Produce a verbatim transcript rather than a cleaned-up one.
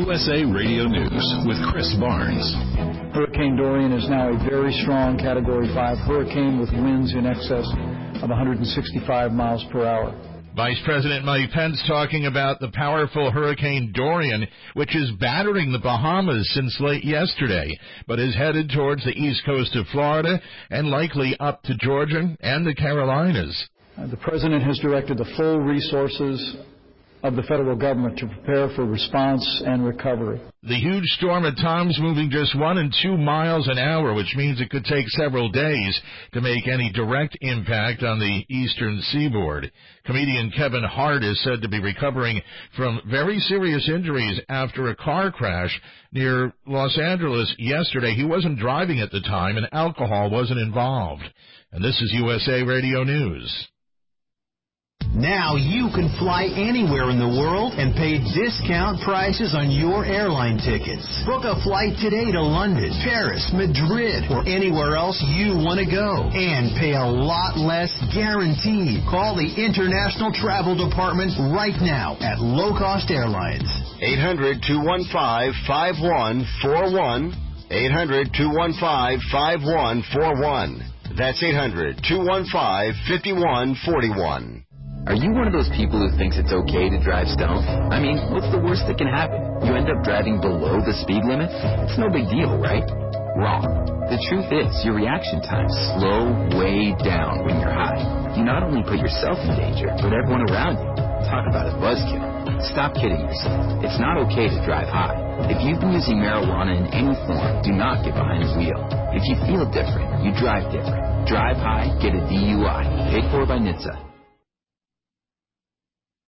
U S A Radio News with Chris Barnes. Hurricane Dorian is now a very strong Category five hurricane with winds in excess of one hundred sixty-five miles per hour. Vice President Mike Pence talking about the powerful Hurricane Dorian, which is battering the Bahamas since late yesterday, but is headed towards the east coast of Florida and likely up to Georgia and the Carolinas. Uh, the President has directed the full resources of the federal government to prepare for response and recovery. The huge storm at times moving just one and two miles an hour, which means it could take several days to make any direct impact on the eastern seaboard. Comedian Kevin Hart is said to be recovering from very serious injuries after a car crash near Los Angeles yesterday. He wasn't driving at the time and alcohol wasn't involved. And this is U S A Radio News. Now you can fly anywhere in the world and pay discount prices on your airline tickets. Book a flight today to London, Paris, Madrid, or anywhere else you want to go. And pay a lot less guaranteed. Call the International Travel Department right now at Low Cost Airlines. eight hundred, two one five, five one four one. eight hundred, two one five, five one four one. That's eight hundred, two one five, five one four one. Are you one of those people who thinks it's okay to drive stoned? I mean, what's the worst that can happen? You end up driving below the speed limit? It's no big deal, right? Wrong. The truth is, your reaction times slow way down when you're high. You not only put yourself in danger, but everyone around you. Talk about a buzzkill. Stop kidding yourself. It's not okay to drive high. If you've been using marijuana in any form, do not get behind the wheel. If you feel different, you drive different. Drive high, get a D U I. Paid for by N H T S A.